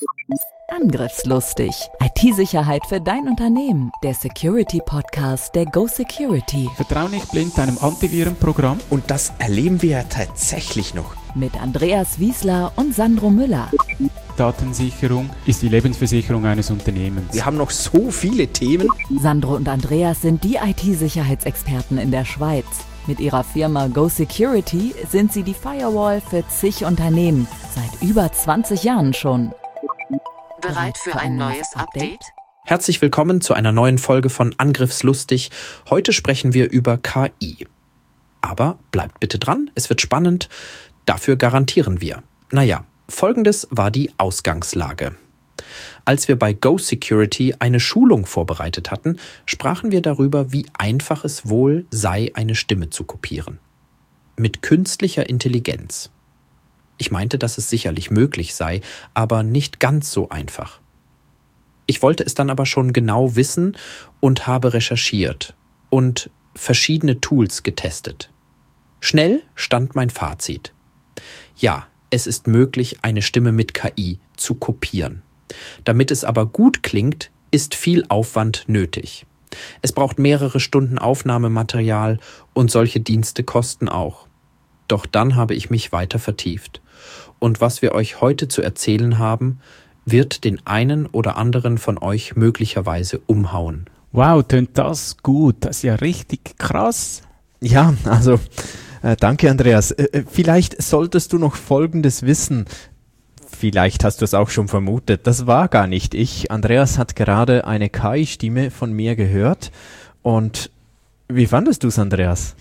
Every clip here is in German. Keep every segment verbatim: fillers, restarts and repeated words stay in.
Angriffslustig. I T-Sicherheit für dein Unternehmen. Der Security-Podcast der Go Security. Vertrau nicht blind deinem Antivirenprogramm. Und das erleben wir ja tatsächlich noch. Mit Andreas Wiesler und Sandro Müller. Datensicherung ist die Lebensversicherung eines Unternehmens. Wir haben noch so viele Themen. Sandro und Andreas sind die I T-Sicherheitsexperten in der Schweiz. Mit ihrer Firma Go Security sind sie die Firewall für zig Unternehmen. Seit über zwanzig Jahren schon. Bereit für ein neues Update? Herzlich willkommen zu einer neuen Folge von Angriffslustig. Heute sprechen wir über K I. Aber bleibt bitte dran, es wird spannend. Dafür garantieren wir. Naja, folgendes war die Ausgangslage. Als wir bei Go Security eine Schulung vorbereitet hatten, sprachen wir darüber, wie einfach es wohl sei, eine Stimme zu kopieren. Mit künstlicher Intelligenz. Ich meinte, dass es sicherlich möglich sei, aber nicht ganz so einfach. Ich wollte es dann aber schon genau wissen und habe recherchiert und verschiedene Tools getestet. Schnell stand mein Fazit. Ja, es ist möglich, eine Stimme mit K I zu kopieren. Damit es aber gut klingt, ist viel Aufwand nötig. Es braucht mehrere Stunden Aufnahmematerial und solche Dienste kosten auch. Doch dann habe ich mich weiter vertieft. Und was wir euch heute zu erzählen haben, wird den einen oder anderen von euch möglicherweise umhauen. Wow, tönt das gut. Das ist ja richtig krass. Ja, also äh, danke Andreas. Äh, vielleicht solltest du noch Folgendes wissen. Vielleicht hast du es auch schon vermutet. Das war gar nicht ich. Andreas hat gerade eine K I-Stimme von mir gehört. Und wie fandest du es, Andreas?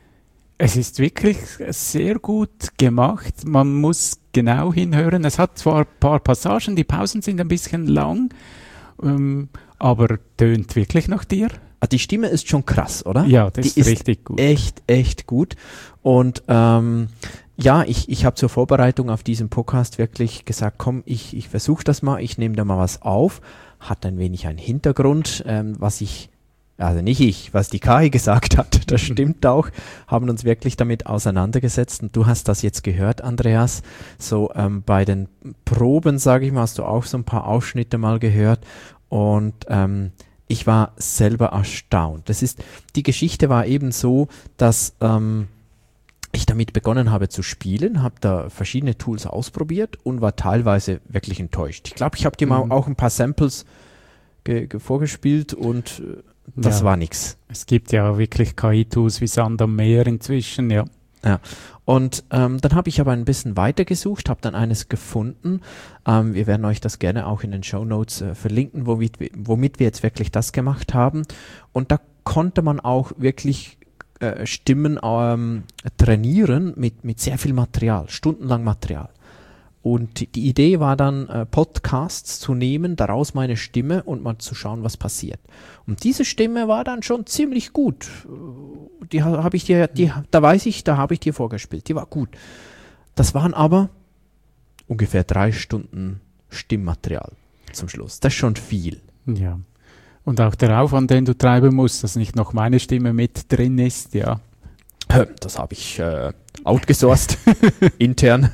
Es ist wirklich sehr gut gemacht. Man muss genau hinhören. Es hat zwar ein paar Passagen, die Pausen sind ein bisschen lang, ähm, aber tönt wirklich nach dir. Die Stimme ist schon krass, oder? Ja, das die ist richtig gut. Echt, echt gut. Und ähm, ja, ich, ich habe zur Vorbereitung auf diesen Podcast wirklich gesagt, komm, ich, ich versuche das mal, ich nehme da mal was auf. Hat ein wenig einen Hintergrund, ähm, was ich Also nicht ich, was die K I gesagt hat, das stimmt auch, haben uns wirklich damit auseinandergesetzt und du hast das jetzt gehört, Andreas, so ähm, bei den Proben, sage ich mal, hast du auch so ein paar Ausschnitte mal gehört und ähm, ich war selber erstaunt. Das ist, die Geschichte war eben so, dass ähm, ich damit begonnen habe zu spielen, habe da verschiedene Tools ausprobiert und war teilweise wirklich enttäuscht. Ich glaube, ich habe dir mhm. mal auch ein paar Samples ge- ge- vorgespielt und das ja. war nix. Es gibt ja wirklich K I-Tools wie Sand am Meer inzwischen, ja. Ja, und ähm, dann habe ich aber ein bisschen weitergesucht, habe dann eines gefunden. Ähm, wir werden euch das gerne auch in den Shownotes äh, verlinken, womit, womit wir jetzt wirklich das gemacht haben. Und da konnte man auch wirklich äh, Stimmen ähm, trainieren mit, mit sehr viel Material, stundenlang Material. Und die Idee war dann, äh, Podcasts zu nehmen, daraus meine Stimme und mal zu schauen, was passiert. Und diese Stimme war dann schon ziemlich gut. Die ha- habe ich dir, die, da weiß ich, da habe ich dir vorgespielt. Die war gut. Das waren aber ungefähr drei Stunden Stimmmaterial zum Schluss. Das ist schon viel. Ja. Und auch der Aufwand, den du treiben musst, dass nicht noch meine Stimme mit drin ist, ja. Das habe ich äh, outgesourced, intern.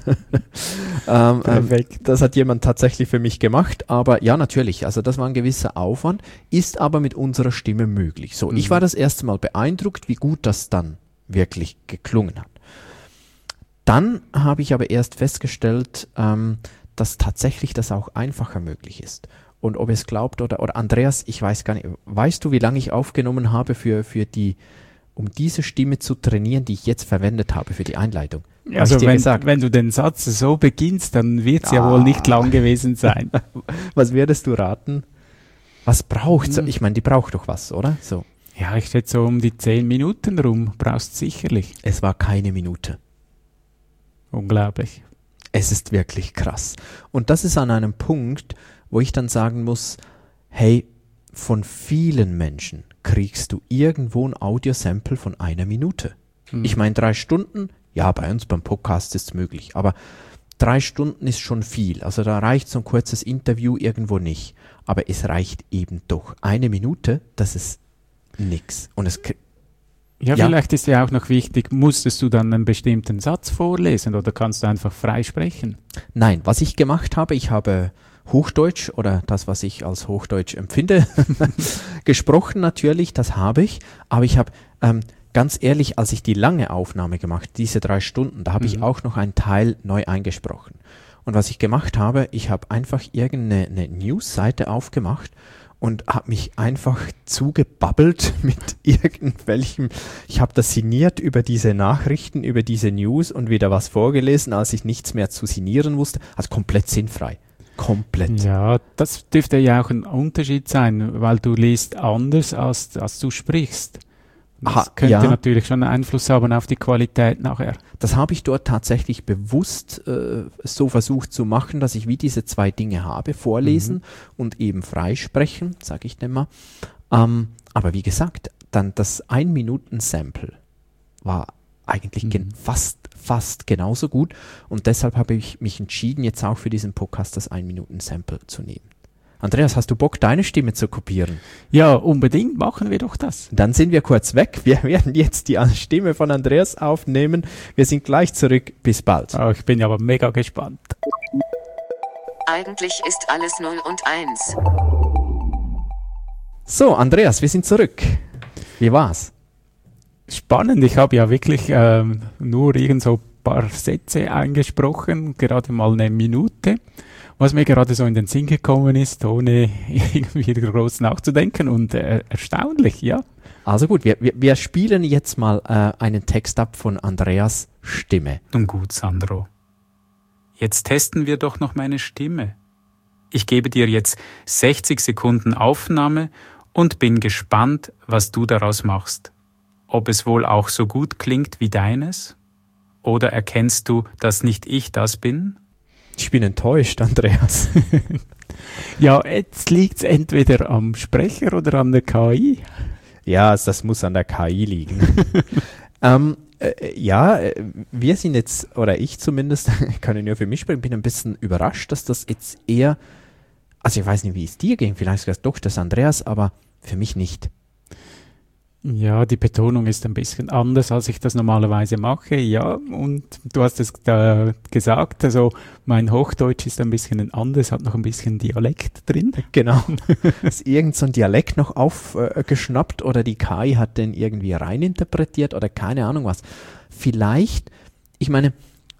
ähm, Perfekt. Ähm, das hat jemand tatsächlich für mich gemacht. Aber ja, natürlich, also das war ein gewisser Aufwand, ist aber mit unserer Stimme möglich. So, mhm. Ich war das erste Mal beeindruckt, wie gut das dann wirklich geklungen hat. Dann habe ich aber erst festgestellt, ähm, dass tatsächlich das auch einfacher möglich ist. Und ob ihr es glaubt oder, oder Andreas, ich weiß gar nicht, weißt du, wie lange ich aufgenommen habe für, für die um diese Stimme zu trainieren, die ich jetzt verwendet habe für die Einleitung. Also wenn, wenn du den Satz so beginnst, dann wird es ah. ja wohl nicht lang gewesen sein. Was würdest du raten? Was braucht hm. Ich meine, die braucht doch was, oder? So. Ja, ich schätze so um die zehn Minuten rum, brauchst sicherlich. Es war keine Minute. Unglaublich. Es ist wirklich krass. Und das ist an einem Punkt, wo ich dann sagen muss, hey, von vielen Menschen kriegst du irgendwo ein Audiosample von einer Minute. Hm. Ich meine, drei Stunden, ja, bei uns beim Podcast ist es möglich, aber drei Stunden ist schon viel. Also da reicht so ein kurzes Interview irgendwo nicht. Aber es reicht eben doch. Eine Minute, das ist nix. Und es ja, ja, vielleicht ist ja auch noch wichtig, musstest du dann einen bestimmten Satz vorlesen oder kannst du einfach frei sprechen? Nein, was ich gemacht habe, ich habe Hochdeutsch oder das, was ich als Hochdeutsch empfinde, gesprochen natürlich, das habe ich, aber ich habe ähm, ganz ehrlich, als ich die lange Aufnahme gemacht, diese drei Stunden, da habe mhm. ich auch noch einen Teil neu eingesprochen. Und was ich gemacht habe, ich habe einfach irgendeine eine News-Seite aufgemacht und habe mich einfach zugebabbelt mit irgendwelchem, ich habe das sinniert über diese Nachrichten, über diese News und wieder was vorgelesen, als ich nichts mehr zu sinnieren wusste, also komplett sinnfrei. Komplett. Ja, das dürfte ja auch ein Unterschied sein, weil du liest anders, als, als du sprichst. Das Aha, könnte ja. natürlich schon einen Einfluss haben auf die Qualität nachher. Das habe ich dort tatsächlich bewusst äh, so versucht zu machen, dass ich wie diese zwei Dinge habe, vorlesen mhm. und eben freisprechen, sage ich denn mal. Ähm, aber wie gesagt, dann das Ein-Minuten-Sample war eigentlich mhm. gen- fast, fast genauso gut und deshalb habe ich mich entschieden, jetzt auch für diesen Podcast das Ein-Minuten-Sample zu nehmen. Andreas, hast du Bock, deine Stimme zu kopieren? Ja, unbedingt, machen wir doch das. Dann sind wir kurz weg. Wir werden jetzt die Stimme von Andreas aufnehmen. Wir sind gleich zurück. Bis bald. Oh, ich bin aber mega gespannt. Eigentlich ist alles null und eins. So, Andreas, wir sind zurück. Wie war's? Spannend, ich habe ja wirklich ähm, nur irgend so ein paar Sätze eingesprochen, gerade mal eine Minute. Was mir gerade so in den Sinn gekommen ist, ohne irgendwie groß nachzudenken und äh, erstaunlich, ja. Also gut, wir, wir, wir spielen jetzt mal äh, einen Text ab von Andreas Stimme. Nun gut, Sandro. Jetzt testen wir doch noch meine Stimme. Ich gebe dir jetzt sechzig Sekunden Aufnahme und bin gespannt, was du daraus machst. Ob es wohl auch so gut klingt wie deines? Oder erkennst du, dass nicht ich das bin? Ich bin enttäuscht, Andreas. Ja, jetzt liegt es entweder am Sprecher oder an der K I. Ja, das muss an der K I liegen. ähm, äh, ja, wir sind jetzt, oder ich zumindest, kann ich nur für mich sprechen, bin ein bisschen überrascht, dass das jetzt eher, also ich weiß nicht, wie es dir ging, vielleicht sogar doch das Andreas, aber für mich nicht. Ja, die Betonung ist ein bisschen anders, als ich das normalerweise mache, ja, und du hast es da gesagt, also mein Hochdeutsch ist ein bisschen anders, hat noch ein bisschen Dialekt drin. Genau, ist irgend so ein Dialekt noch aufgeschnappt äh, oder die K I hat den irgendwie reininterpretiert oder keine Ahnung was. Vielleicht, ich meine,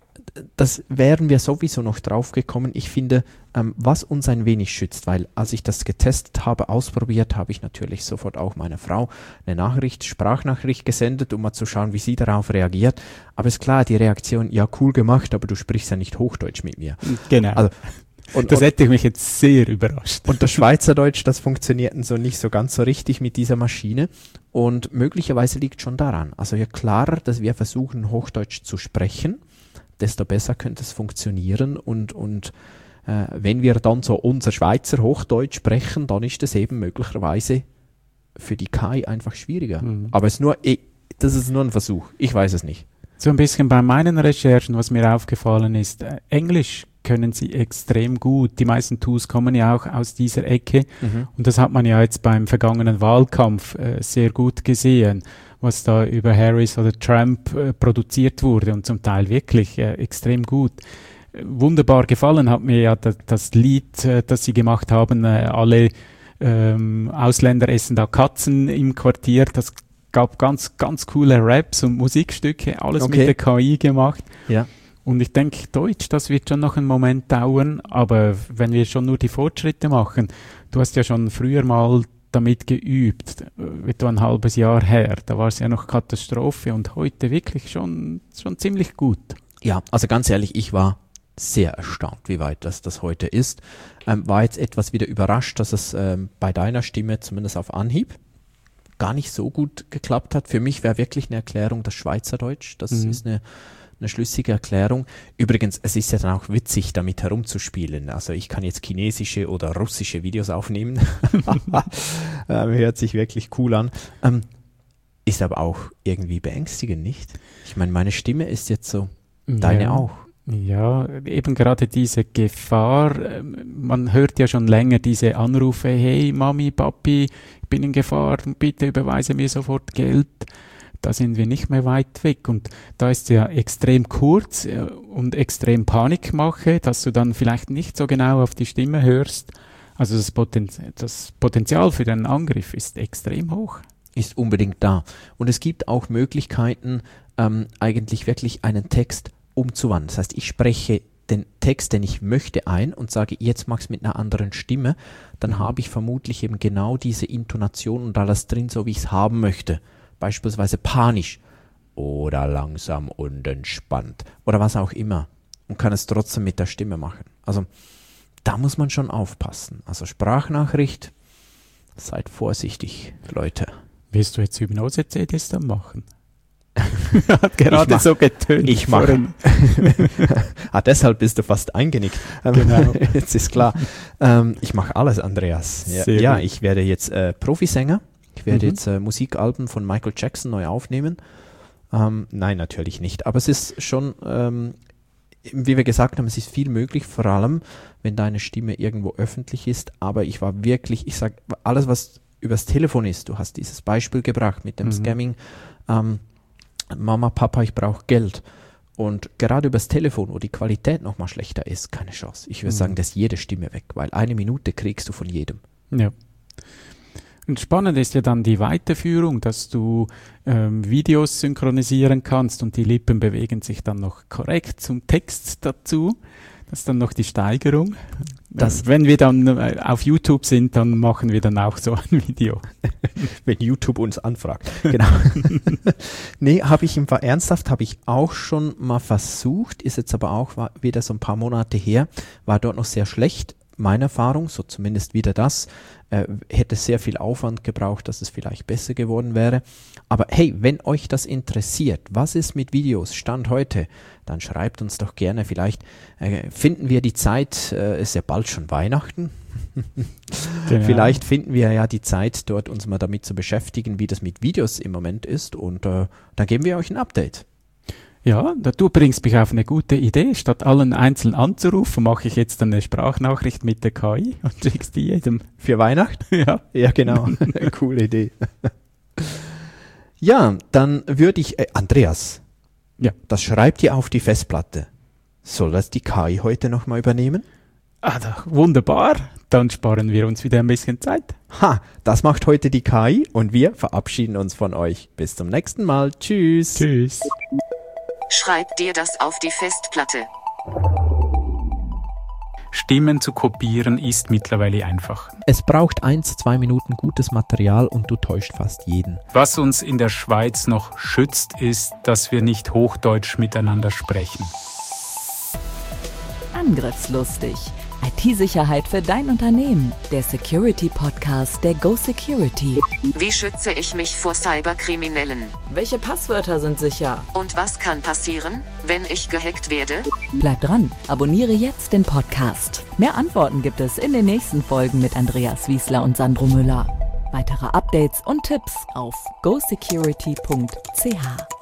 das wären wir sowieso noch drauf gekommen. Ich finde, ähm, was uns ein wenig schützt, weil als ich das getestet habe, ausprobiert, habe ich natürlich sofort auch meiner Frau eine Nachricht, Sprachnachricht gesendet, um mal zu schauen, wie sie darauf reagiert. Aber ist klar, die Reaktion, ja, cool gemacht, aber du sprichst ja nicht Hochdeutsch mit mir. Genau. Also, und, das und, hätte mich jetzt sehr überrascht. Und das Schweizerdeutsch, das funktioniert so nicht so ganz so richtig mit dieser Maschine. Und möglicherweise liegt schon daran. Also je klarer, dass wir versuchen, Hochdeutsch zu sprechen, desto besser könnte es funktionieren und, und äh, wenn wir dann so unser Schweizer Hochdeutsch sprechen, dann ist es eben möglicherweise für die K I einfach schwieriger. Mhm. Aber es ist nur, das ist nur ein Versuch, ich weiß es nicht. So ein bisschen bei meinen Recherchen, was mir aufgefallen ist, äh, Englisch können sie extrem gut. Die meisten Tools kommen ja auch aus dieser Ecke mhm. und das hat man ja jetzt beim vergangenen Wahlkampf äh, sehr gut gesehen, was da über Harris oder Trump äh, produziert wurde und zum Teil wirklich äh, extrem gut. Äh, wunderbar gefallen hat mir ja das, das Lied, äh, das sie gemacht haben, äh, alle ähm, Ausländer essen da Katzen im Quartier. Das gab ganz, ganz coole Raps und Musikstücke, alles okay. mit der K I gemacht. Ja. Und ich denke, Deutsch, das wird schon noch einen Moment dauern, aber wenn wir schon nur die Fortschritte machen, du hast ja schon früher mal damit geübt, etwa ein halbes Jahr her. Da war es ja noch Katastrophe und heute wirklich schon, schon ziemlich gut. Ja, also ganz ehrlich, ich war sehr erstaunt, wie weit das, das heute ist. Ähm, war jetzt etwas wieder überrascht, dass es ähm, bei deiner Stimme zumindest auf Anhieb gar nicht so gut geklappt hat. Für mich wäre wirklich eine Erklärung das Schweizerdeutsch. Das mhm. ist eine eine schlüssige Erklärung. Übrigens, es ist ja dann auch witzig, damit herumzuspielen. Also ich kann jetzt chinesische oder russische Videos aufnehmen. ähm, hört sich wirklich cool an. Ähm, ist aber auch irgendwie beängstigend, nicht? Ich meine, meine Stimme ist jetzt so, deine ja. auch. Ja, eben gerade diese Gefahr, man hört ja schon länger diese Anrufe, hey Mami, Papi, ich bin in Gefahr, bitte überweise mir sofort Geld. da sind wir nicht mehr weit weg. Und da ist ja extrem kurz äh, und extrem Panikmache, dass du dann vielleicht nicht so genau auf die Stimme hörst. Also das, Poten- das Potenzial für den Angriff ist extrem hoch. Ist unbedingt da. Und es gibt auch Möglichkeiten, ähm, eigentlich wirklich einen Text umzuwandeln. Das heißt, ich spreche den Text, den ich möchte, ein und sage, jetzt mach's mit einer anderen Stimme, dann habe ich vermutlich eben genau diese Intonation und alles drin, so wie ich es haben möchte. Beispielsweise panisch oder langsam und entspannt oder was auch immer und kann es trotzdem mit der Stimme machen. Also da muss man schon aufpassen. Also Sprachnachricht, seid vorsichtig, Leute. Willst du jetzt Hypnose-C Ds dann machen? Hat gerade mach, so getönt. Ich mache. ah, deshalb bist du fast eingenickt. Genau. Jetzt ist klar. Ähm, ich mache alles, Andreas. Ja, ja, ich werde jetzt äh, Profisänger. Ich werde mhm. jetzt äh, Musikalben von Michael Jackson neu aufnehmen. Ähm, nein, natürlich nicht. Aber es ist schon, ähm, wie wir gesagt haben, es ist viel möglich, vor allem, wenn deine Stimme irgendwo öffentlich ist. Aber ich war wirklich, ich sage, alles, was übers Telefon ist, du hast dieses Beispiel gebracht mit dem mhm. Scamming, ähm, Mama, Papa, ich brauche Geld. Und gerade übers Telefon, wo die Qualität nochmal schlechter ist, keine Chance. Ich würde mhm. sagen, da ist jede Stimme weg, weil eine Minute kriegst du von jedem. Ja. Und spannend ist ja dann die Weiterführung, dass du ähm, Videos synchronisieren kannst und die Lippen bewegen sich dann noch korrekt zum Text dazu. Das ist dann noch die Steigerung. Das, wenn wir dann auf YouTube sind, dann machen wir dann auch so ein Video. Wenn YouTube uns anfragt. Genau. Nee, habe ich im Fall ernsthaft, habe ich auch schon mal versucht, ist jetzt aber auch war wieder so ein paar Monate her, war dort noch sehr schlecht. Meine Erfahrung, so zumindest wieder das, äh, hätte sehr viel Aufwand gebraucht, dass es vielleicht besser geworden wäre. Aber hey, wenn euch das interessiert, was ist mit Videos, Stand heute, dann schreibt uns doch gerne, vielleicht äh, finden wir die Zeit, äh, ist ja bald schon Weihnachten, genau. Vielleicht finden wir ja die Zeit, dort uns mal damit zu beschäftigen, wie das mit Videos im Moment ist und äh, dann geben wir euch ein Update. Ja, du bringst mich auf eine gute Idee. Statt allen einzeln anzurufen, mache ich jetzt eine Sprachnachricht mit der K I und schickst die jedem. Für Weihnachten? Ja. Ja, genau. Coole Idee. Ja, dann würde ich, äh, Andreas, ja, das schreibt ihr auf die Festplatte. Soll das die K I heute nochmal übernehmen? Ah, doch, wunderbar. Dann sparen wir uns wieder ein bisschen Zeit. Ha, das macht heute die K I und wir verabschieden uns von euch. Bis zum nächsten Mal. Tschüss. Tschüss. Schreib dir das auf die Festplatte. Stimmen zu kopieren ist mittlerweile einfach. Es braucht eins, zwei Minuten gutes Material und du täuscht fast jeden. Was uns in der Schweiz noch schützt, ist, dass wir nicht Hochdeutsch miteinander sprechen. Angriffslustig. I T-Sicherheit für dein Unternehmen. Der Security-Podcast der Go Security. Wie schütze ich mich vor Cyberkriminellen? Welche Passwörter sind sicher? Und was kann passieren, wenn ich gehackt werde? Bleib dran, abonniere jetzt den Podcast. Mehr Antworten gibt es in den nächsten Folgen mit Andreas Wiesler und Sandro Müller. Weitere Updates und Tipps auf go security punkt c h.